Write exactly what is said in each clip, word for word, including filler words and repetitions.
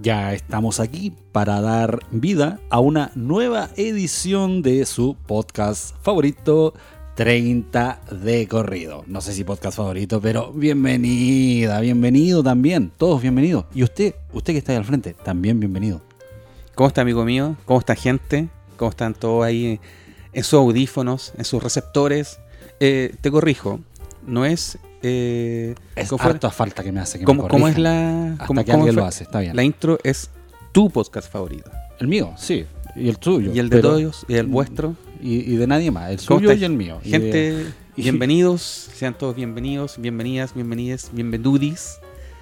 Ya estamos aquí para dar vida a una nueva edición de su podcast favorito, treinta de corrido. No sé si podcast favorito, pero bienvenida, bienvenido también. Todos bienvenidos. Y usted, usted que está ahí al frente, también bienvenido. ¿Cómo está, amigo mío? ¿Cómo está, gente? ¿Cómo están todos ahí en sus audífonos, en sus receptores? Eh, te corrijo, no es... Eh, es ¿cómo harta falta que me hace que ¿Cómo, me ¿Cómo corrijan. es la...? Hasta ¿cómo, que cómo alguien fue? lo hace, está bien. La intro es tu podcast favorito. El mío, sí. Y el tuyo. Y el de pero- todos, y el vuestro. Y, y de nadie más. El ¿Cómo suyo está, y el mío. Y Gente, de- y- bienvenidos, sean todos bienvenidos, bienvenidas, bienvenidas, bienvenudis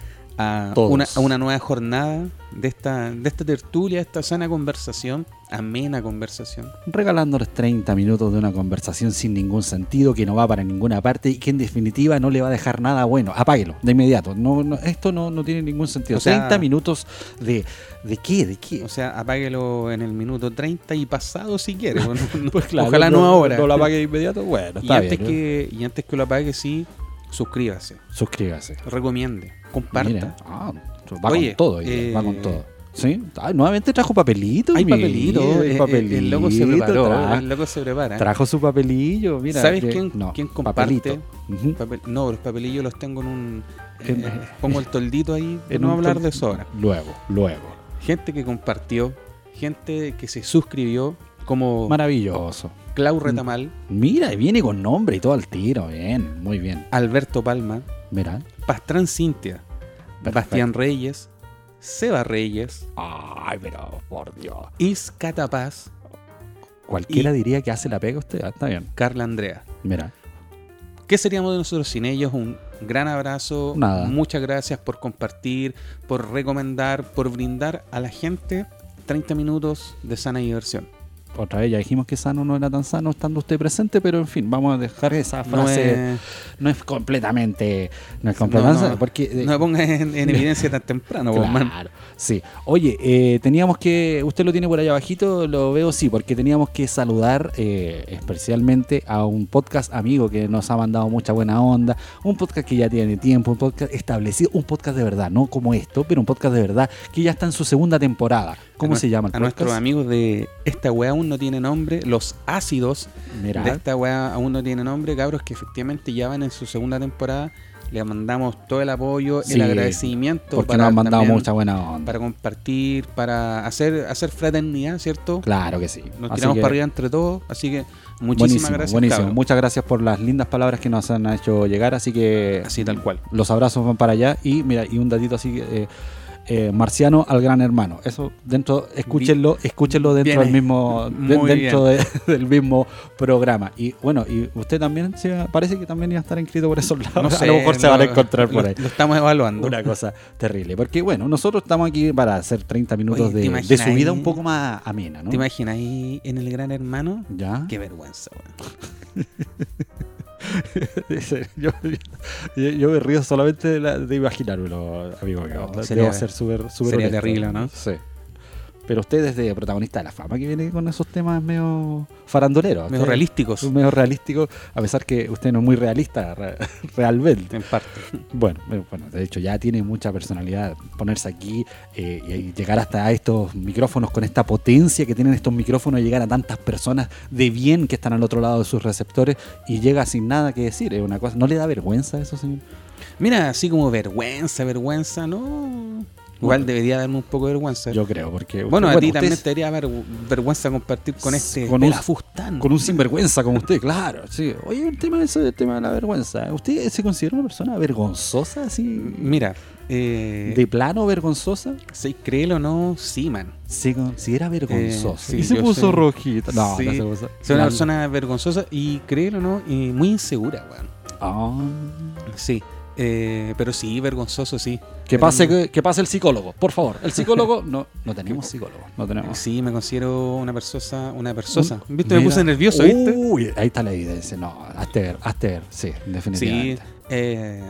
a Todos. una, a una nueva jornada de esta, de esta tertulia, esta sana conversación, amena conversación. regalándoles treinta minutos de una conversación sin ningún sentido, que no va para ninguna parte y que en definitiva no le va a dejar nada bueno. Apáguelo de inmediato. No, no, esto no, no tiene ningún sentido. O sea- treinta minutos de... ¿De qué? ¿De qué? O sea, apáguelo en el minuto treinta y pasado si quiere. Bueno, no- Pues claro, ojalá no, ahora. No lo apague de inmediato. Bueno, y, está antes bien. que, y antes que lo apague, sí, suscríbase, Suscríbase. recomiende, comparta. Mira, ah, va Oye, con todo. eh, va con todo. ¿Sí? Ay, nuevamente trajo papelito. Hay mira, papelito, hay eh, papelito. el loco se preparó, tra- el loco se prepara. trajo su papelillo. Mira, ¿Sabes que- quién, no, quién comparte? papelito. Ujú. Papel- no, los papelillos los tengo en un... En- eh, pongo el toldito ahí, en no un hablar tol- de eso ahora. Luego, luego. Gente que compartió, gente que se suscribió, como Maravilloso. Clau Retamal, Mira, y viene con nombre y todo al tiro. Bien, muy bien. Alberto Palma, Mira. Pastrán Cintia, Perfecto. Bastián Reyes, Seba Reyes, Ay, pero por Dios. Iscata Paz, Cualquiera Y- diría que hace la pega usted. Ah, está bien. Carla Andrea. Mira. ¿Qué seríamos de nosotros sin ellos? Un gran abrazo. Nada. Muchas gracias por compartir, por recomendar, por brindar a la gente treinta minutos de sana diversión. Otra vez ya dijimos que sano no era tan sano estando usted presente, pero en fin, vamos a dejar esa No, frase. es- No es completamente. No es completamente. No, no. porque, eh, no me pongas en, en evidencia tan temprano, vos, man. Claro, sí. Oye, eh, teníamos que, usted lo tiene por allá abajito, lo veo, sí, porque teníamos que saludar eh, especialmente a un podcast amigo que nos ha mandado mucha buena onda, un podcast que ya tiene tiempo, un podcast establecido, un podcast de verdad, no como esto, pero un podcast de verdad que ya está en su segunda temporada. ¿Cómo A se nue- llama el A podcast? nuestros amigos de Esta Weá Aún No Tiene Nombre, los ácidos Mira, de Esta Weá Aún No Tiene Nombre, cabros que efectivamente ya van en su segunda temporada. Le mandamos todo el apoyo, Sí, el agradecimiento porque para nos han mandado también- mucha buena onda. para compartir, para hacer hacer fraternidad, ¿cierto? Claro que sí. Nos Así tiramos que- para arriba entre todos, así que muchísimas buenísimo, gracias, buenísimo. cabros. Muchas gracias por las lindas palabras que nos han hecho llegar, así que Así tal cual. los abrazos van para allá y mira, y un datito así eh, eh, Marciano al gran hermano. Eso dentro, escúchenlo, escúchenlo dentro Bien del ahí. mismo de- Muy dentro de- del mismo programa. Y bueno, y usted también sí, parece que también iba a estar inscrito por esos lados. No sé, a lo mejor se lo- van a encontrar por lo- ahí. Lo estamos evaluando. Una cosa terrible. Porque bueno, nosotros estamos aquí para hacer treinta minutos Oye, ¿te de, de imaginas su vida ahí? un poco más amena, ¿no? ¿Te imaginas ahí en el Gran Hermano? ¿Ya? Qué vergüenza, weón. Dice, yo, yo, yo me río solamente de, la- de imaginármelo, amigo mío. No, Debo sería- ser súper súper sería honesto. terrible, ¿no? Sí. Pero usted es de protagonista de la fama que viene con esos temas medio farandoleros. Medio Usted- realísticos, Medio realísticos, a pesar que usted no es muy realista re- realmente. en parte. Bueno, eh, bueno, de hecho ya tiene mucha personalidad ponerse aquí eh, y llegar hasta estos micrófonos con esta potencia que tienen estos micrófonos y llegar a tantas personas de bien que están al otro lado de sus receptores y llega sin nada que decir. Es una cosa. ¿No le da vergüenza eso, señor? Mira, así como vergüenza, vergüenza, no. Igual debería darme un poco de vergüenza. Yo creo, porque bueno, usted- a ti usted también es te daría ver- vergüenza compartir con este Con un- pelafustán. con un sinvergüenza como usted, claro. Sí. Oye, el tema, eso, el tema de la vergüenza. ¿Usted se considera una persona vergonzosa, así? Mira, eh, ¿De plano vergonzosa? sí, créelo o no, sí, man. Se considera vergonzosa. Eh, sí, y se yo puso soy- rojita. No, sí, no se puso. Soy una La- persona vergonzosa y créelo o no, y muy insegura, weón. Ah. Sí, eh, pero sí, vergonzoso, sí. Que Me pase, tengo- que, que pase el psicólogo, por favor. El psicólogo, no, no tenemos psicólogo, no tenemos. Sí, me considero una persona, una persona. Un- ¿Viste? Me Mira. puse nervioso, ¿viste? Uy, ahí está la evidencia. No, hazte ver, hazte ver, sí, Sí, definitivamente. eh,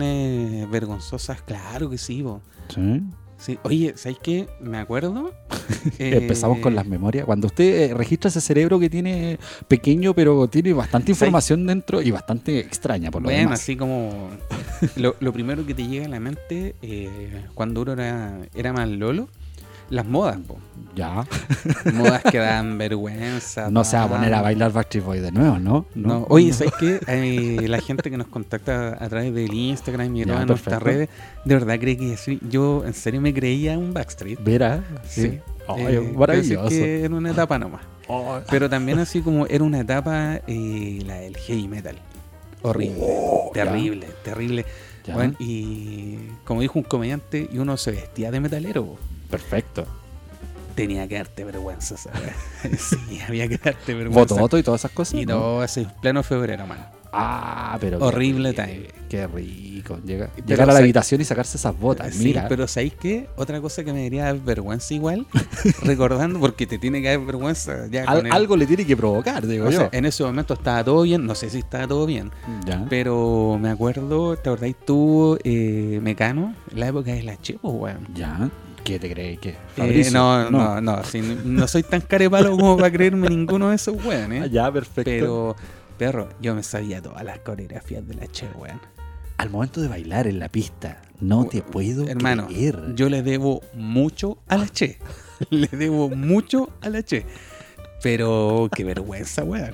situaciones vergonzosas, claro que sí, bo. Sí. Sí. Oye, ¿sabes qué? Me acuerdo Eh, Empezamos con las memorias. Cuando usted eh, registra ese cerebro que tiene pequeño, pero tiene bastante información dentro y bastante extraña, por lo Bueno, demás. así como lo, lo primero que te llega a la mente eh, cuando uno era, era más lolo, las modas, po. Ya. Modas que dan vergüenza. No se va a pa. poner a bailar Backstreet Boys de nuevo, ¿no? No. Oye, ¿sabes qué? Eh, la gente que nos contacta a través del Instagram y Ya, todas nuestras perfecto. redes, de verdad cree que sí. Yo en serio me creía un Backstreet. Verá. Sí. Sí. Ay, Eh, maravilloso. pensé que era una etapa nomás. Oh, Pero también así como era una etapa, eh, la del heavy metal. Horrible, Oh, ya. terrible, terrible. Ya. Bueno, y como dijo un comediante, y uno se vestía de metalero, po. Perfecto. Tenía que darte vergüenza, ¿sabes? Sí, había que darte vergüenza. Voto, voto y todas esas cosas. Y ¿no? todo ese pleno febrero, mano. Ah, pero qué Horrible rico, time. Qué rico. Llega- Pero, llegar a la o sea, habitación y sacarse esas botas. Sí, Mira. pero ¿sabéis qué? Otra cosa que me daría dar vergüenza igual, recordando, porque te tiene que dar vergüenza ya Al- con el- algo le tiene que provocar, digo o yo. sea, en ese momento estaba todo bien, no sé si estaba todo bien, Ya. pero me acuerdo, ¿te acordáis tú, eh, Mecano? En la época de la Chepo, weón. Ya. ¿Qué te crees? ¿Qué? Eh, Fabricio? no, no, no, sí, no soy tan carepalo como para creerme ninguno de esos Ah, weones. ya, perfecto. Pero, perro, yo me sabía todas las coreografías de la Che, weón. Al momento de bailar en la pista, no te puedo Hermano, creer. yo le debo mucho a la Che. Le debo mucho a la Che. Pero qué vergüenza, weón.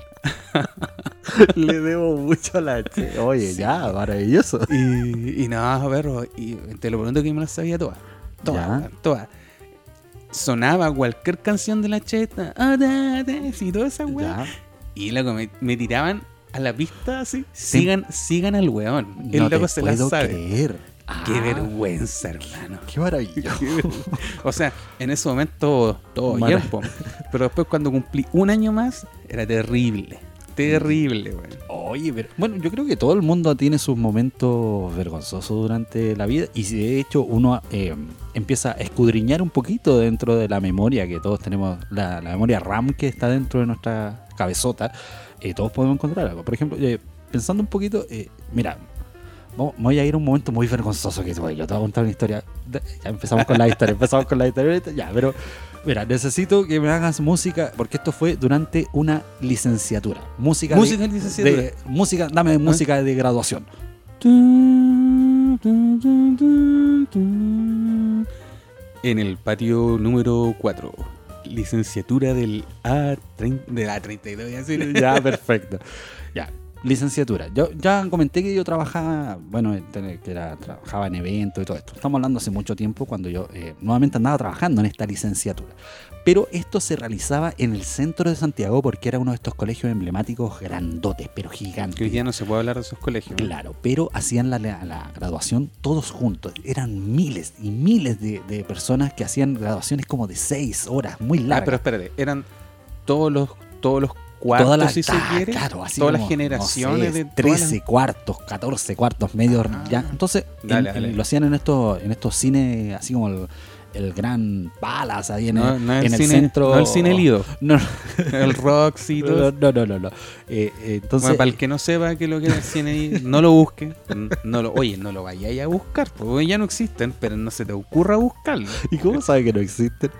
le debo mucho a la che. Oye, Sí. ya, maravilloso. Y, y nada, perro, y te lo pregunto que me las sabía todas. Todas, Ya. weón, todas. Sonaba cualquier canción de la Cheta, ah, da, da, y toda esa weón. Ya. Y loco, me, me tiraban a la pista así. Sigan, sigan al weón. El No loco te se la puedo sabe. creer. Qué Ah, vergüenza, hermano. Qué maravilloso. O sea, en ese momento todo Mara- bien, po. Pero después cuando cumplí un año más, era terrible. Terrible, weón. Oye, pero bueno, yo creo que todo el mundo tiene sus momentos vergonzosos durante la vida y si de hecho uno eh, empieza a escudriñar un poquito dentro de la memoria que todos tenemos, la, la memoria RAM que está dentro de nuestra cabezota, eh, todos podemos encontrar algo. Por ejemplo, eh, pensando un poquito, eh, mira, vamos- voy a ir a un momento muy vergonzoso que tuve. Yo te voy a contar una historia. de- Ya empezamos con la historia, empezamos con la historia ahorita, ya, pero mira, necesito que me hagas música, porque esto fue durante una licenciatura. Música, Música de, en licenciatura. de- música, dame música de graduación. En el patio número cuatro, licenciatura del A treinta, de la treinta y dos, ya sé. Ya, perfecto. Ya, licenciatura. Yo ya comenté que yo trabajaba, bueno, que era, trabajaba en eventos y todo esto. Estamos hablando hace mucho tiempo cuando yo eh, nuevamente andaba trabajando en esta licenciatura. Pero esto se realizaba en el centro de Santiago porque era uno de estos colegios emblemáticos grandotes, pero gigantes. Que hoy día no se puede hablar de esos colegios. ¿no? Claro, pero hacían la, la- la graduación todos juntos. Eran miles y miles de, de personas que hacían graduaciones como de seis horas, muy Ah, largas. pero espérate, eran todos los, todos los cuartos, Todas las- si se ah, quiere. claro, así todas como, las generaciones no sé, de todas trece las- cuartos, catorce cuartos, medios, Ah. ya. Entonces, Dale, en- dale. en- lo hacían en estos, en estos cines, así como el, el Gran Palace, ahí en, No, el, no el en el cine- centro. no el cine Lido. No, El Roxy y todo. no, no, no, no. Eh, eh, entonces, Bueno, para el que no sepa que lo que era el cine, ahí, no lo busque. No lo, oye, no lo vayáis a buscar, porque ya no existen, pero no se te ocurra buscarlo. ¿y cómo sabe que no existen?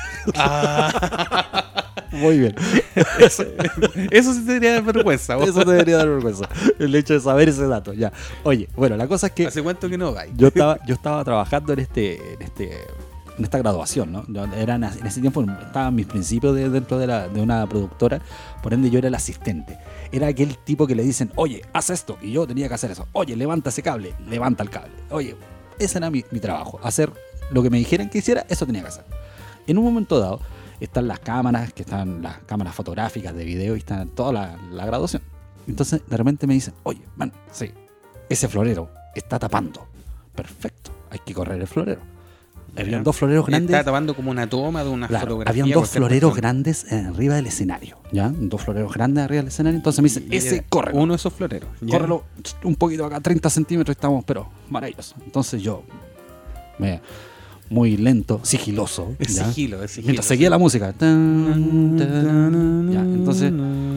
Ah, Muy bien. eso, eso sí te debería dar vergüenza. vos. Eso te debería dar vergüenza. El hecho de saber ese dato, ya. Oye, bueno, la cosa es que ¿Hace cuánto que no vais? yo estaba, yo estaba trabajando en este, en este, en esta graduación, ¿no? Yo era, en ese tiempo estaban mis principios de- dentro de, la, de una productora, por ende yo era el asistente. Era aquel tipo que le dicen, oye, haz esto, y yo tenía que hacer eso. Oye, levanta ese cable, levanta el cable. Oye, ese era mi, mi trabajo, hacer lo que me dijeran que hiciera, eso tenía que hacer. En un momento dado, están las cámaras, que están las cámaras fotográficas de video y están toda la, la graduación. Entonces, de repente me dicen, oye, man, sí, ese florero está tapando. Perfecto, hay que correr el florero. Habían dos floreros grandes. Estaba tapando como una toma de una Claro, fotografía. habían dos cualquier floreros cuestión. grandes arriba del escenario, ¿ya? Dos floreros grandes arriba del escenario. Entonces me dicen, Y ese, era córrelo. Uno de esos floreros. ya. Córrelo un poquito acá, treinta centímetros, estamos, pero maravilloso. Entonces yo, me, muy lento, sigiloso. Es ¿ya? sigilo, es sigilo. Mientras seguía la música. Tan, tan, ya, entonces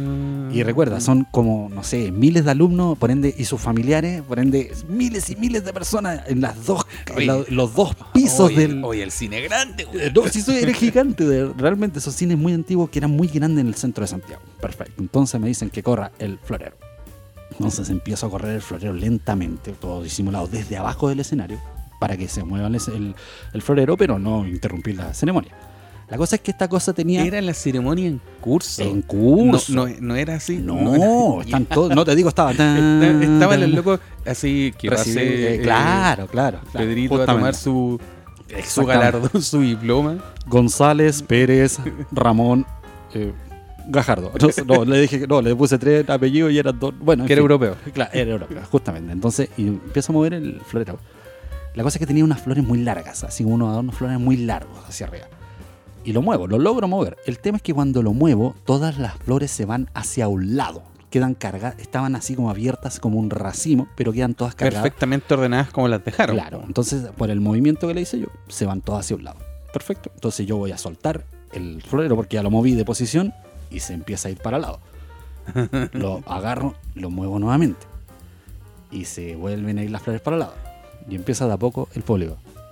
Y recuerda, son como, no sé, miles de alumnos, por ende, y sus familiares, por ende, miles y miles de personas en las dos, en la- los dos pisos Oye, del... Oye, el cine grande, güey. Eh, No, sí, soy era gigante. De, realmente esos cines muy antiguos que eran muy grandes en el centro de Santiago. Perfecto. Entonces me dicen que corra el florero. Entonces empiezo a correr el florero lentamente, todo disimulado desde abajo del escenario, para que se mueva el, el, el florero, pero no interrumpir la ceremonia. La cosa es que esta cosa tenía... Era la ceremonia en curso. En curso. No, no, no era así. No, era- están todos... No te digo, estaba... tan, Esta- Estaban tan, los locos así que va a recibi- ser, eh, eh, claro, claro, claro. Pedrito a justamente. tomar su, su Exactamente. galardón, su diploma. González, Pérez, Ramón, eh, Gajardo. No, sé, no, le dije que no, le puse tres apellidos y eran dos. Bueno, en Que era fin. europeo. Claro, era europeo, justamente. Entonces, y empiezo a mover el florero. La cosa es que tenía unas flores muy largas, así como unos adornos flores muy largos hacia arriba. Y lo muevo, lo logro mover. El tema es que cuando lo muevo, todas las flores se van hacia un lado. Quedan cargadas, estaban así como abiertas como un racimo, pero quedan todas cargadas. Perfectamente ordenadas como las dejaron. Claro, entonces por el movimiento que le hice yo, se van todas hacia un lado. Perfecto. Entonces yo voy a soltar el florero porque ya lo moví de posición y se empieza a ir para el lado. Lo agarro, lo muevo nuevamente y se vuelven a ir las flores para el lado. Y empieza de a poco el público.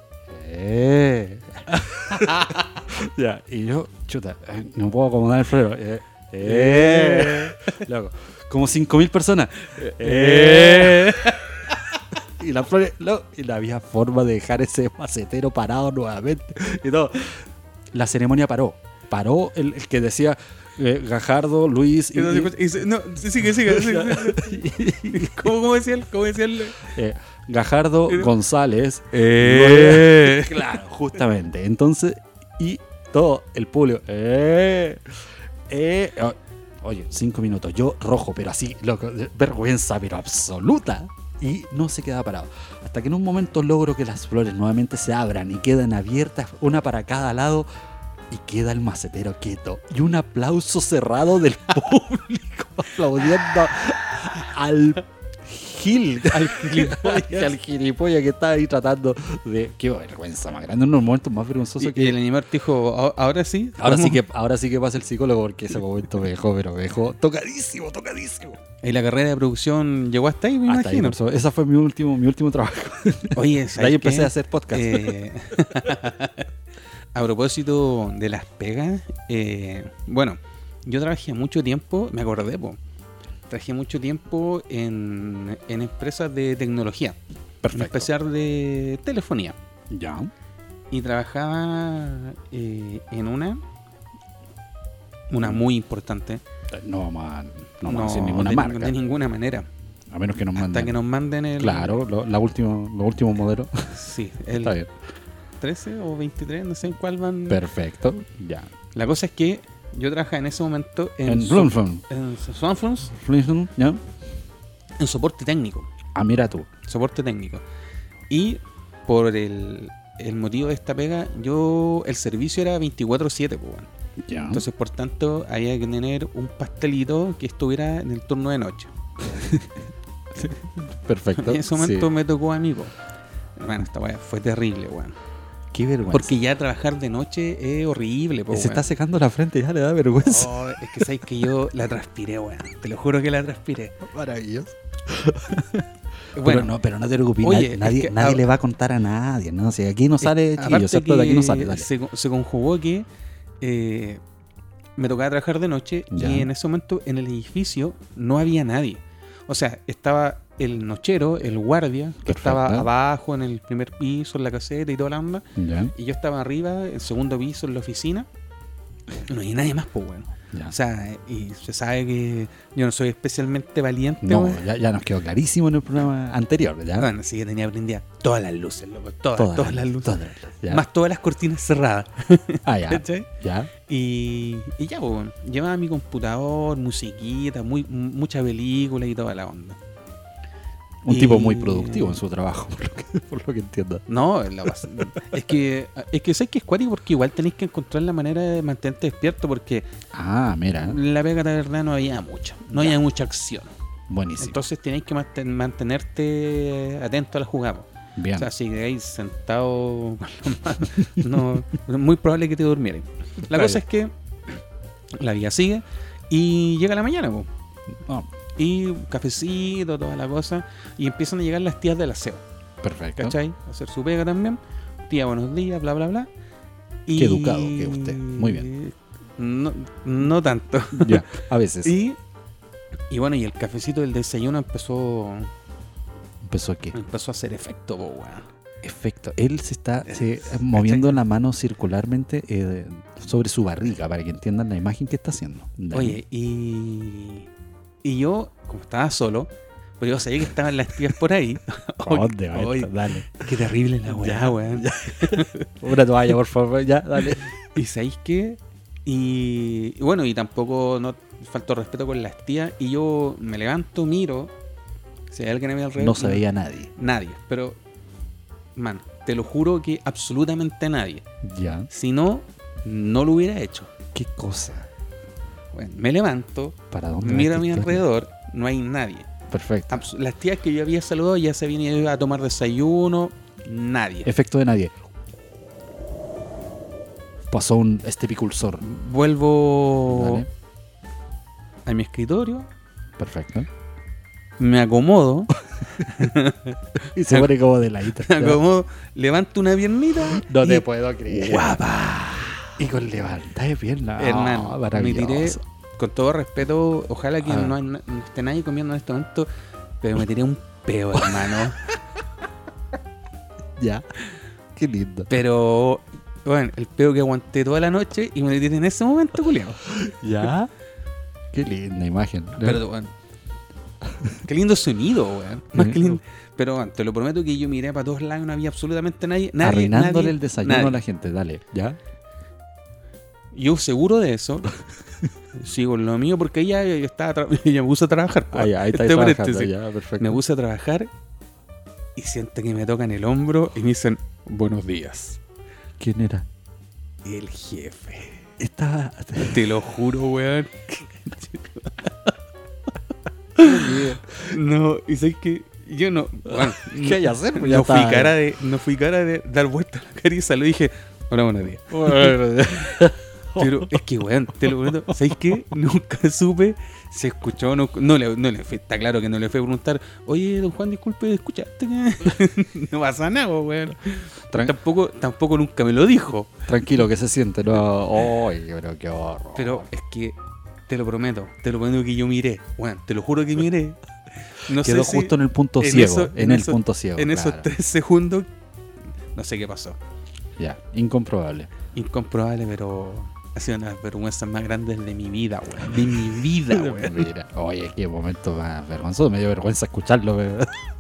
¡Eh! Ya, y yo, chuta, eh, no puedo acomodar el florero. ¡Eh! ¡Eh! Loco, como cinco mil personas. ¡Eh! Y las flores, no, y no había forma de dejar ese macetero parado nuevamente. Y todo. La ceremonia paró. Paró el, el que decía eh, Gajardo, Luis y, Y no, y- y- no, sigue, sigue, sigue. ¿Cómo, cómo decía él? ¿Cómo decía él? eh, Gajardo, González. Eh. Luis- claro, justamente. Entonces, y todo el público. Eh, eh, oh, oye, cinco minutos. Yo rojo, pero así, loco, vergüenza, pero absoluta. Y no se queda parado. Hasta que en un momento logro que las flores nuevamente se abran y quedan abiertas, una para cada lado, y queda el macetero quieto. Y un aplauso cerrado del público aplaudiendo al Gil, al gilipollas, al gilipollas que estaba ahí tratando de. Qué vergüenza más grande, uno de los momentos más vergonzosos Y, que. y el animal dijo, "Ah, ahora sí. Ahora sí, podemos-". que, ahora sí que pasa el psicólogo porque ese momento me dejó, pero me dejó tocadísimo, tocadísimo. Y la carrera de producción llegó hasta ahí, me Hasta ahí, imagino. por eso, esa fue mi último, mi último trabajo. Oye, De ¿sabes ahí empecé qué? a hacer podcast. Eh, a propósito de las pegas, eh, bueno, yo trabajé mucho tiempo, me acordé, po, trabajé mucho tiempo en, en empresas de tecnología, en Perfecto. especial de telefonía. Ya. Y trabajaba eh, en una, una muy importante. No vamos a, no vamos a decir ninguna de, marca. de ninguna manera. A menos que nos manden. Hasta que nos manden el... Claro, lo, la último, los últimos modelos. Sí, el Está bien. trece o veintitrés, no sé en cuál van. Perfecto. Ya. La cosa es que yo trabajaba en ese momento en, En so- Blumflum. en Smartphones, Blumflum, ¿ya? en soporte técnico. Ah, mira tú. Soporte técnico. Y por el, el motivo de esta pega, yo el servicio era veinticuatro siete, pues, bueno. Ya. Entonces, por tanto, había que tener un pastelito que estuviera en el turno de noche. Perfecto. En ese momento Sí. me tocó a mí, po. Hermano, esta weá fue terrible, weón. Qué vergüenza. Porque ya trabajar de noche es horrible, po, se weón. está secando la frente, ya le da vergüenza. Oh, es que sabes que yo la transpiré, weón. Te lo juro que la transpiré. Maravilloso. Bueno, Pero no, pero no te preocupes, oye, nadie, es nadie, que nadie a- le va a contar a nadie, ¿no? Si aquí no sale, eh, chiquillo, aparte ¿cierto? De aquí no sale, que dale. Se, se conjugó que eh, me tocaba trabajar de noche Ya. y en ese momento en el edificio no había nadie. O sea, estaba el nochero, el guardia, que Perfecto. estaba abajo en el primer piso, en la caseta y toda la onda. Ya, Y yo estaba arriba, en el segundo piso, en la oficina. No hay nadie más, pues, bueno. ya. O sea, y se sabe que yo no soy especialmente valiente, No, weón. ya, ya nos quedó clarísimo en el programa anterior, ¿ya? Bueno, sí que tenía prendida todas las luces, loco. Todas, todas, las luces. todas las luces, ya. Más todas las cortinas cerradas. Ah, ya. ¿Cachai? Ya. Y, y ya, pues, bueno, llevaba mi computador, musiquita, muy, m- mucha película y toda la onda. Un Y- tipo muy productivo en su trabajo, por lo que, por lo que entiendo. No, la pas- es que es que sé que es cuático porque igual tenéis que encontrar la manera de mantenerte despierto porque Ah, mira. en la pega de verdad no había mucha, no Ya. había mucha acción. Buenísimo. Entonces tenéis que manten- mantenerte atento a la jugada. Bien. O sea, si quedáis sentado con la mano, no, es muy probable que te durmieran. La Claro. cosa es que la vida sigue y llega la mañana, po. No, Y un cafecito, toda la cosa. Y empiezan a llegar las tías del aseo. perfecto. ¿Cachai? A hacer su pega también. Tía, buenos días, bla, bla, bla. Y... Qué educado que es usted. Muy bien. No, no tanto. Ya, a veces. Y, y bueno, y el cafecito del desayuno empezó ¿Empezó qué? empezó a hacer efecto, po, weón. Efecto. Él se está se- moviendo la mano circularmente eh, sobre su barriga para que entiendan la imagen que está haciendo. Dale. Oye, y, y yo, como estaba solo, pues yo sabía que estaban las tías por ahí. ¿Dónde va Oye, esto? Dale. qué terrible la weá, Ya, weón. Una toalla, por favor. Ya, dale. ¿Y sabéis qué? Y, y bueno, y tampoco no faltó respeto con las tías. Y yo me levanto, miro. Si hay alguien a mi alrededor. No se veía nadie. Nadie. Pero, man, te lo juro que absolutamente nadie. Ya. Si no, no lo hubiera hecho. ¿Qué cosa? Bueno, me levanto, ¿Para dónde va miro a esta mi historia? alrededor, no hay nadie. Perfecto. Abs- Las tías que yo había saludado ya se vinieron a tomar desayuno. Nadie. Efecto de nadie. Pasó un estepiculsor. Vuelvo Dale. a mi escritorio, Perfecto. me acomodo, Y se pone como de ladito. me acomodo, levanto una piernita. No y- te puedo creer. ¡Guapa! Y con levantada de pierna. Hermano, Ah, me tiré, maravilloso. con todo respeto, ojalá que Ah. no, hay na- no esté nadie comiendo en este momento, pero me tiré un peo, hermano. Ya. Qué lindo. Pero, bueno, el peo que aguanté toda la noche y me lo tiré en ese momento, culiao. ¿Ya? Qué linda imagen. Pero, bueno, qué lindo sonido, weón. Más que lindo. Pero, bueno, te lo prometo que yo miré para todos lados y no había absolutamente nadie. nadie Arruinándole nadie, el desayuno nadie. a la gente. Dale. ¿Ya? Yo seguro de eso. Sigo en lo mío porque ya, ya estaba tra- ya me puse a trabajar. po. Ahí, ahí está Este trabajando. paréntesis. Ya, perfecto. Me puse a trabajar y siento que me tocan el hombro y me dicen buenos días. ¿Quién era? El jefe. Estaba... Te lo juro, weón. No, y sabes que yo no. Bueno, ¿Qué hay que hacer? Pues ya no, fui está. cara de, no fui cara de dar vuelta a la cariza. Le dije, hola, buenos días. Pero es que, weón, te lo prometo. ¿Sabes qué? Nunca supe. Se escuchó, no, no, le, no le fue, está claro que no le fue a preguntar, oye, don Juan, disculpe, ¿escuchaste? No pasa nada, weón. Tran- Tampoco, tampoco nunca me lo dijo. Tranquilo, que se siente. No. Ay, pero qué horror. Pero es que, te lo prometo, te lo prometo que yo miré. Weón, te lo juro que miré. No Quedó sé si justo en el punto en ciego. eso- en en el eso- punto ciego. en esos claro. tres segundos, no sé qué pasó. Ya, incomprobable. Incomprobable, pero ha sido una de las vergüenzas más grandes de mi vida, weón. De mi vida, weón. Mira, oye, qué momento más vergonzoso. Me dio vergüenza escucharlo. pero-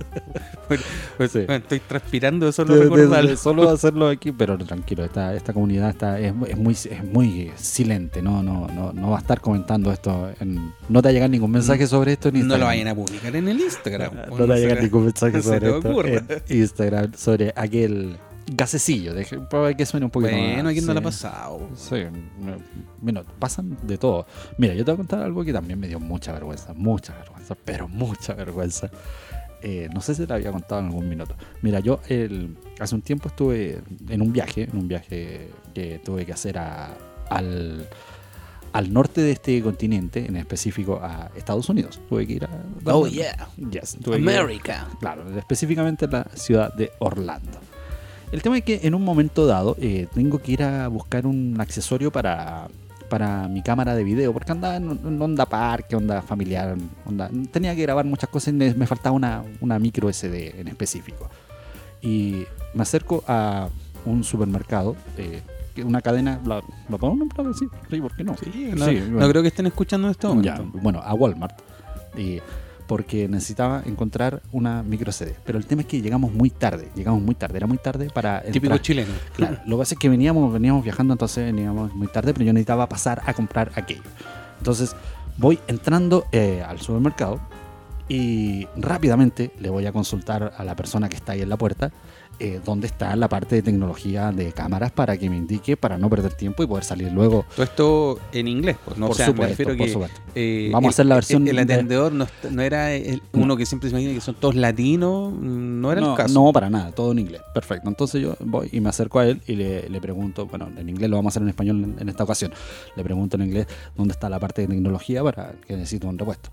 Pues, Sí. bueno, estoy transpirando de solo de- de- recordarlo. de solo hacerlo aquí, pero tranquilo, esta, esta comunidad está es, es muy es muy silente, no, no, no, no va a estar comentando esto, en- no te va a llegar ningún mensaje sobre esto en No Instagram. lo vayan a publicar en el Instagram. No te va a llegar ningún mensaje no se sobre te esto ocurra. en Instagram, sobre aquel gasecillo, de, para que suene un poquito Bueno, más. ¿a quién no sí. le ha pasado? Sí, me- bueno, pasan de todo. Mira, yo te voy a contar algo que también me dio mucha vergüenza, mucha vergüenza, pero mucha vergüenza. Eh, no sé si te había contado en algún minuto. Mira, yo el, hace un tiempo estuve en un viaje, en un viaje que tuve que hacer a, al, al norte de este continente, en específico a Estados Unidos. Tuve que ir a... Oh, yeah. Yes, tuve que ir- America. Claro, específicamente en la ciudad de Orlando. El tema es que en un momento dado eh, tengo que ir a buscar un accesorio para, para mi cámara de video, porque andaba en, en onda parque, onda familiar, onda, tenía que grabar muchas cosas y me, me faltaba una, una micro S D en específico. Y me acerco a un supermercado, eh, que una cadena, ¿la, ¿lo puedo nombrar? Sí, sí, ¿por qué no? Sí, no, Sí, no bueno. creo que estén escuchando esto. Ya, bueno, a Walmart. Y porque necesitaba encontrar una micro C D. Pero el tema es que llegamos muy tarde. Llegamos muy tarde. Era muy tarde para Típico entrar. chileno. Claro, lo que pasa es que veníamos, veníamos viajando, entonces veníamos muy tarde, pero yo necesitaba pasar a comprar aquello. Entonces voy entrando eh, al supermercado y rápidamente le voy a consultar a la persona que está ahí en la puerta eh, dónde está la parte de tecnología de cámaras para que me indique, para no perder tiempo y poder salir luego. Todo esto en inglés, pues, ¿no? Por o sea, supuesto, me refiero por que supuesto. eh, Vamos a hacer la versión El, el de- atendedor no, est- no era el- uno No. que siempre se imagina que son todos latinos, no era no, el caso. no, para nada, todo en inglés. Perfecto. Entonces yo voy y me acerco a él y le, le pregunto, bueno, en inglés lo vamos a hacer en español en, en esta ocasión. Le pregunto en inglés dónde está la parte de tecnología para que necesito un repuesto.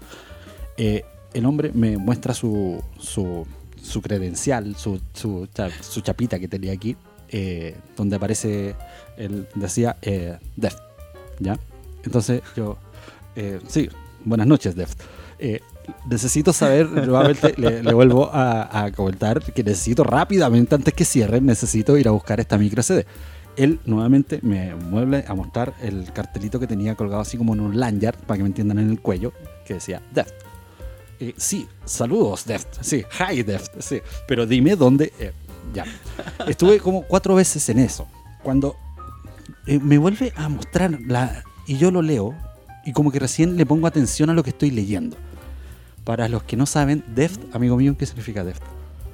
Eh, el hombre me muestra su, su, su credencial, su, su, cha- su chapita que tenía aquí, eh, donde aparece, él decía eh, Deft, ¿ya? Entonces yo, eh, sí, buenas noches, Deft. Eh, necesito saber, nuevamente le, le vuelvo a, a comentar que necesito rápidamente, antes que cierren, necesito ir a buscar esta micro C D. Él nuevamente me mueve a mostrar el cartelito que tenía colgado así como en un lanyard, para que me entiendan, en el cuello, que decía Deft. Eh, sí, saludos, Deft. Sí, hi, Deft. Sí, pero dime dónde. eh, ya. Estuve como cuatro veces en eso. Cuando eh, me vuelve a mostrar la. Y yo lo leo, y como que recién le pongo atención a lo que estoy leyendo. Para los que no saben, Deft, amigo mío, ¿qué significa Deft?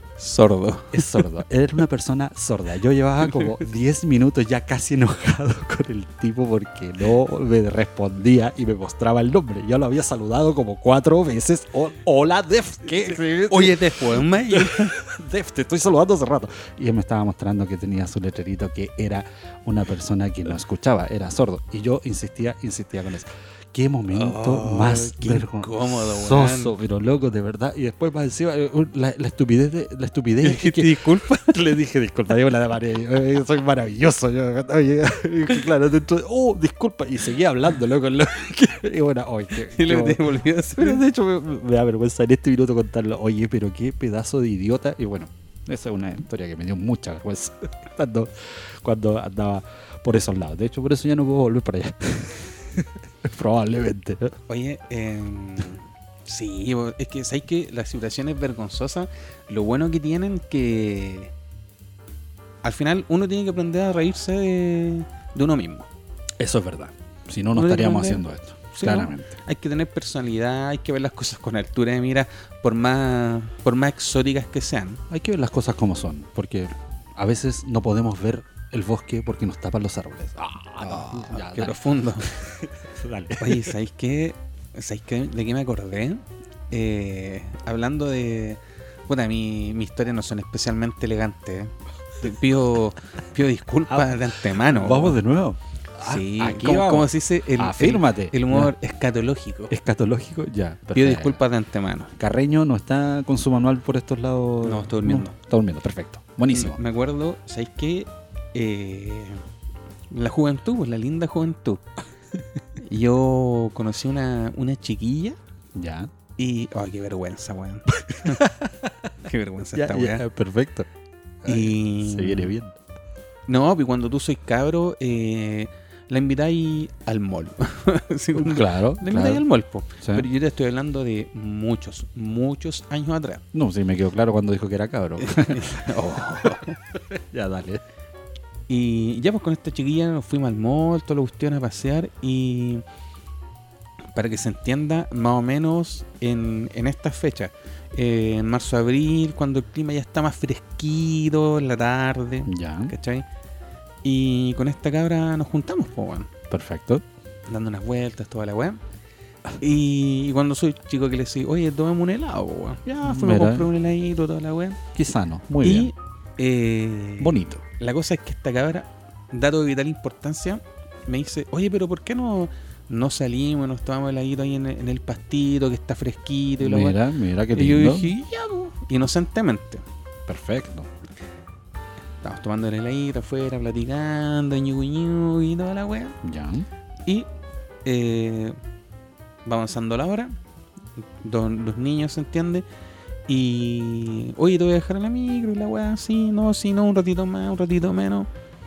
Sordo. Es sordo. Era una persona sorda. Yo llevaba como diez minutos ya casi enojado con el tipo porque no me respondía y me mostraba el nombre. Yo lo había saludado como cuatro veces. O- Hola, Def. ¿Qué? Oye, después, me... Def, te estoy saludando hace rato. Y él me estaba mostrando que tenía su letrerito, que era una persona que no escuchaba, era sordo. Y yo insistía, insistía con eso. Qué momento Oh, más qué incómodo, vergonzoso, weón. pero loco, de verdad. Y después más encima, eh, un- la, la estupidez de, la estupidez ¿Le es dijiste que disculpa? le dije disculpa, digo la de María, yo soy maravilloso, yo, oye, y claro, dentro de, oh, disculpa, y seguía hablando, loco, lo- y bueno, oye, qué- Y le qué- devolvió a hacer. pero de hecho me, me da vergüenza en este minuto contarlo, oye, pero qué pedazo de idiota, y bueno, esa es una historia que me dio mucha vergüenza cuando, cuando andaba por esos lados, de hecho por eso ya no puedo volver para allá, probablemente, ¿no? Oye, eh, sí, bo- es que sabes que las situaciones vergonzosas, lo bueno que tienen que al final uno tiene que aprender a reírse de, de uno mismo. Eso es verdad, si no, no Uno tiene que estaríamos aprender- haciendo esto, Sí, ¿no? claramente. Hay que tener personalidad, hay que ver las cosas con altura de mira, por más, por más exóticas que sean. Hay que ver las cosas como son, porque a veces no podemos ver el bosque porque nos tapan los árboles. Ah, no, ya, Qué dale, profundo. dale. Oye, ¿sabéis qué? ¿Sabéis qué? ¿De qué me acordé? Eh, hablando de... Puta, mi, mi historia no son especialmente elegantes. ¿eh? Te Pido, pido disculpas de antemano. Vamos de nuevo. Sí, Ah, aquí como, vamos. como se dice el, Afírmate. el, el humor escatológico. Escatológico, ya. Pido perfecto. disculpas de antemano. Carreño no está con su manual por estos lados. No, está durmiendo. está durmiendo, perfecto. Buenísimo. Me acuerdo, ¿sabéis qué? Eh, la juventud, pues la linda juventud. Yo conocí una, una chiquilla Ya. y... ¡Ay, qué vergüenza, weón! ¡Qué vergüenza Ya, esta ya, weá! perfecto. Y... Se viene bien. No, pues cuando tú sois cabro, eh, la invitáis al mall. Así como- Claro. La invitáis claro. al mall, po. Sí. Pero yo te estoy hablando de muchos, muchos años atrás. No, sí, me quedó claro cuando dijo que era cabro. Oh. Ya, dale. Y ya pues con esta chiquilla nos fuimos al mall, toda la cuestión a pasear y para que se entienda, más o menos en, en estas fechas, eh, en marzo, abril, cuando el clima ya está más fresquito en la tarde, Ya, ¿cachai? Y con esta cabra nos juntamos, pues, weón, perfecto. dando unas vueltas, toda la weá. Y cuando soy chico que le decía, oye, tomemos un helado, po, weón. Ya, fuimos Mira. a comprar un heladito, toda la weá. Qué sano, muy y, bien. eh, Bonito. La cosa es que esta cabra, dato de vital importancia, me dice, oye, pero ¿por qué no, no salimos, nos tomamos heladito ahí en el, en el pastito que está fresquito y la weá? Mira, mira qué Y yo lindo. dije, ya, po", inocentemente. Perfecto. Estábamos tomando el heladito afuera, platicando, ñu, ñu, y toda la weá. Ya. Y eh, va avanzando la hora, don- los niños, ¿se entiende? Y, oye, te voy a dejar en la micro y la weá, sí, no, sí, no, un ratito más, un ratito menos.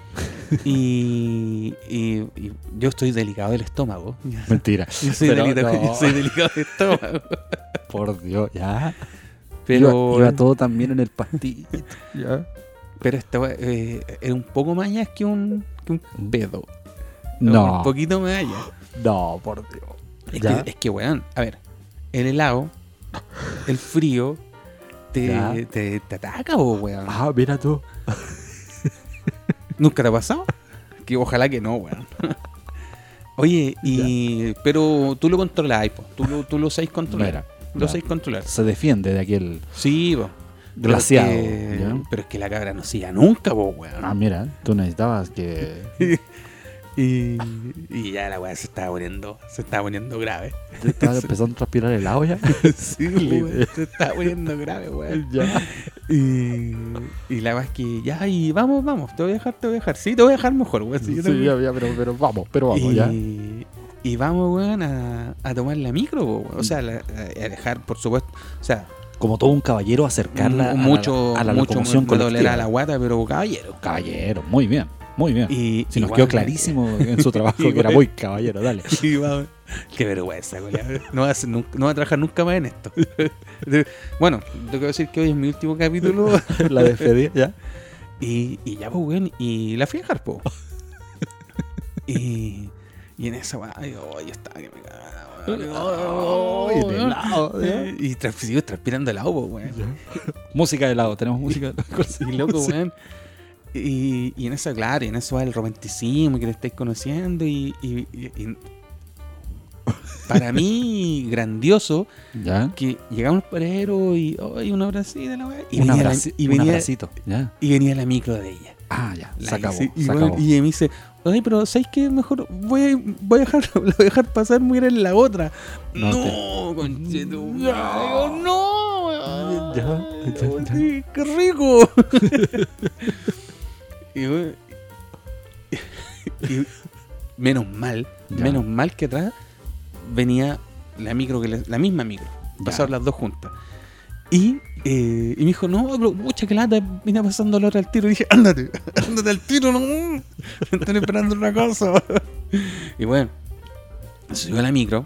y, y- y yo estoy delicado del estómago. Mentira. Yo soy, Pero delicado, no. yo soy delicado del estómago. Por Dios, ya. Pero, iba, iba todo también en el pastito. Ya. pero esta weá eh, era un poco más allá que un, que un pedo. No, Un poquito más allá. no, por Dios. Es Ya. que, es que, weón, a ver, el helado, el frío, te, Ya. te, te ataca, po, weón. Ah, mira tú. ¿Nunca te ha pasado? Que ojalá que no, weón. Oye, y pero tú lo controlas, po. Tú lo, tú lo sabes controlar. Mira, lo ya. sabes controlar. Se defiende de aquel Sí, po. glaciado. Pero es, que, ¿ya? pero es que la cabra no siga nunca, po, weón. Ah, mira, tú necesitabas que... y, y ya la weá se estaba poniendo, se estaba poniendo grave. ¿Tú estabas empezando a transpirar el agua ya? Sí, weón, se estaba poniendo grave, weón. Ya. Y, y la weá es que ya, y vamos, vamos, te voy a dejar, te voy a dejar. Sí, te voy a dejar mejor, weón. Sí, yo Sí, también. ya, ya, pero, pero vamos, pero vamos, y, ya. y vamos, weón, a, a tomar la micro, po, weón. O sea, la- a dejar, por supuesto, o sea, Como todo un caballero acercarla a la- mucho, a la, mucho locomoción me dolerá colectiva. la guata, pero caballero. Caballero, muy bien, muy bien. Y, Si nos igual- quedó clarísimo en su trabajo que era Igual- muy caballero, dale. Y vamos, qué vergüenza, weón. No va, a hacer nunca- no va a trabajar nunca más en esto. Bueno, tengo que decir que hoy es mi último capítulo. La despedida, ya. Y, y ya, pues, weón, y la fui a dejar, po. Y, y en esa, weón, ay, oh, yo estaba que me cagaba, weón. Oh, y de helado, ¿ya? Y tra- sigo transpirando helado, po, weón. Música de lado, tenemos música de Y loco, weón. Y, y en eso, claro, y en eso va el romanticismo que le estáis conociendo. Y, y- y- y para mí, grandioso Ya. que llegamos al paradero y oh, y un abracito, la weá. Y Un, venía la- abraci- y un venía- abracito, ya. y venía la micro de ella. Ah, ya, La se acabó, hice, y, se bueno, acabó. y me dice, ay, pero ¿sabes qué? Mejor voy a, voy a dejar, la voy a dejar pasar, voy a ir en la otra. No No, conchetumare, digo, no, weón. Ya, ya, ya. Sí, qué rico. y, bueno, y menos mal, Ya. menos mal que atrás venía la micro, que le- la misma micro. Ya. Pasaron las dos juntas. Y, eh, y me dijo, no, pero mucha que lata, vine pasando la otra al tiro. Y dije, ándate, ándate al tiro, no. Me están esperando una cosa. Y bueno, se subió a la micro.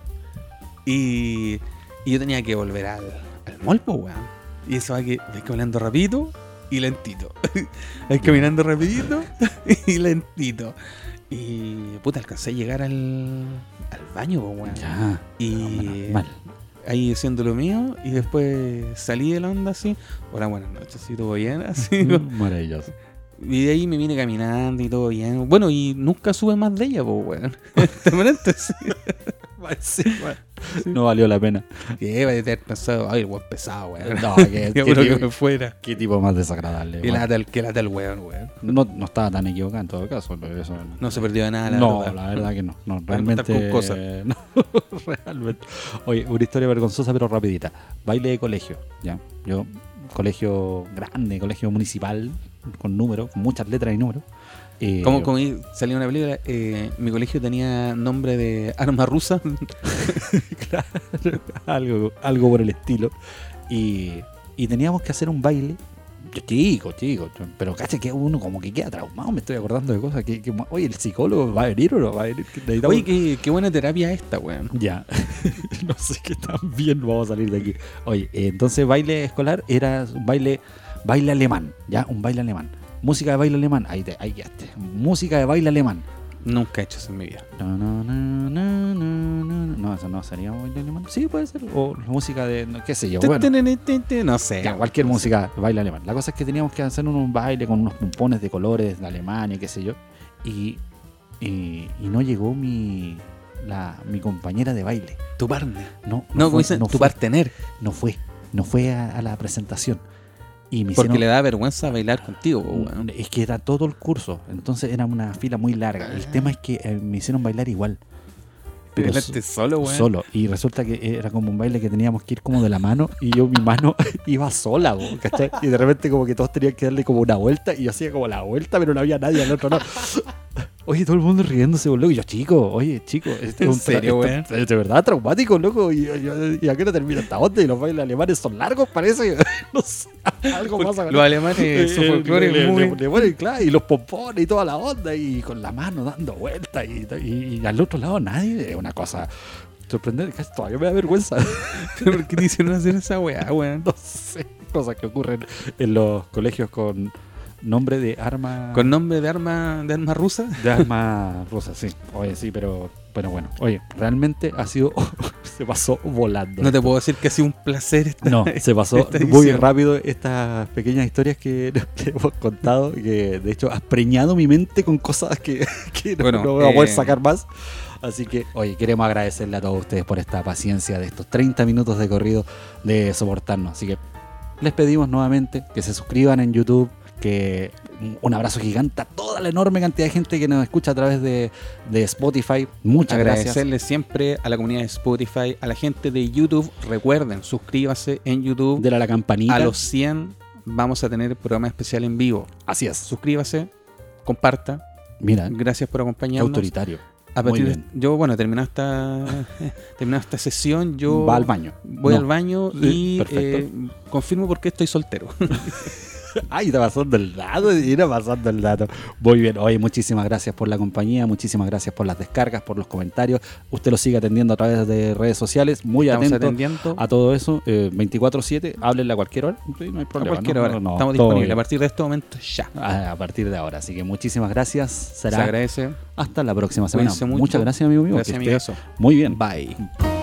Y, y yo tenía que volver al, al mall, po, weón. Y eso va que vais caminando rapidito y lentito. Vais caminando rapidito y lentito. Y puta, alcancé a llegar al, al baño, po, weón. Ya. Y Mal. ahí haciendo lo mío. Y después salí de la onda así. Hola, buenas noches, sí, todo bien. Así. Maravilloso. Y de ahí me vine caminando y todo bien. Bueno, y nunca sube más de ella, pues, weón. Te momento, sí. Sí, bueno. No valió la pena. Que va a tener pensado, ay, el weón pesado, weón. No, que, Yo que creo que tipo, me fuera. qué tipo más desagradable. Que bueno. lata el, que lata el weón, weón. No, no estaba tan equivocado en todo caso. pero Eso, No se perdió de nada, la no, verdad. la verdad que no. No, Para no estar realmente. con cosas. No, realmente. Oye, una historia vergonzosa pero rapidita. Baile de colegio, ¿ya? Yo, colegio grande, colegio municipal, con números, con muchas letras y números. Eh, Como, como ahí salió una película, eh, mi colegio tenía nombre de arma rusa. Claro, algo, algo por el estilo. Y, y teníamos que hacer un baile. Yo, chico, chico, pero caché que uno como que queda traumado, me estoy acordando de cosas que, que oye, ¿el psicólogo va a venir o no va a venir? Necesitamos- Oye, qué, qué buena terapia esta, weón. Ya, no sé qué tan bien vamos a salir de aquí. Oye, eh, entonces baile escolar era un baile, baile alemán, ya, un baile alemán. Música de baile alemán, ahí, te, ahí quedaste. Música de baile alemán. Nunca he hecho eso en mi vida. No, no, no, no, no, no, no, eso no sería un baile alemán. Sí, puede ser. O música de, no, qué sé yo, bueno. No sé. Ya, cualquier música, baile alemán. La cosa es que teníamos que hacer un baile con unos pompones de colores de Alemania, qué sé yo. Y, y, y no llegó mi, la, mi compañera de baile. Tu partner. No, No, como fue, dicen, no tu fue, partener. no fue, no fue a, a la presentación. Y me Porque hicieron- le da vergüenza bailar contigo, po, weón. Es que era todo el curso, entonces era una fila muy larga. El tema es que eh, me hicieron bailar igual. Pero Bailaste solo, weón. solo. Y resulta que era como un baile que teníamos que ir como de la mano y yo mi mano iba sola, bo, ¿cachai? Y de repente como que todos tenían que darle como una vuelta y yo hacía como la vuelta, pero no había nadie al otro lado. Oye, todo el mundo riéndose, boludo. Y yo, chico, oye, chico, este ¿En es un tra- serio, esto- es de verdad traumático, loco. Y, y, y a qué no termina esta onda y los bailes alemanes son largos, parece. No sé, algo Porque pasa. los alemanes, su Eh, folclore le- es muy... le- le ponen, claro, y los pompones y toda la onda y con la mano dando vueltas y, y, y al otro lado nadie, es una cosa sorprendente, casi todavía me da vergüenza. ¿Por qué te hicieron hacer esa weá, weón? No sé, cosas que ocurren en los colegios con nombre de arma ¿Con nombre de arma de arma rusa? de arma rusa, sí. Oye, sí, pero pero bueno, oye, realmente ha sido Se pasó volando. No te puedo decir que ha sido un placer. Esta, No, se pasó esta muy edición. rápido estas pequeñas historias que, que hemos contado, que de hecho has preñado mi mente con cosas que, que no, Bueno, no voy a poder eh, sacar más. Así que, oye, queremos agradecerle a todos ustedes por esta paciencia de estos treinta minutos de corrido de soportarnos. Así que les pedimos nuevamente que se suscriban en YouTube, que un abrazo gigante a toda la enorme cantidad de gente que nos escucha a través de, de Spotify. Muchas gracias. Agradecerle siempre a la comunidad de Spotify, a la gente de YouTube. Recuerden, suscríbase en YouTube. Dale a la campanita. A los cien vamos a tener programa especial en vivo. Así es. Suscríbase, comparta. Mira, Gracias por qué acompañarnos. autoritario. A partir Muy de, bien. yo, bueno, terminada esta, terminada esta sesión, yo Va al baño. voy No. al baño Sí, y perfecto. eh, confirmo por qué estoy soltero. Ay, está pasando el dato, está pasando el dato. Muy bien, oye, muchísimas gracias por la compañía, muchísimas gracias por las descargas, por los comentarios. Usted lo sigue atendiendo a través de redes sociales, muy Estamos atento atendiendo a todo eso. Eh, veinticuatro siete, háblenle a cualquier hora, sí, no hay a problema. cualquier ¿no? hora. No, no, Estamos todo disponibles bien. a partir de este momento ya. A, a partir de ahora, así que muchísimas gracias. Se Será agradece. hasta la próxima semana. Cuídense mucho. Muchas gracias, amigo mío. Gracias, que esté amigazo. muy bien. Bye.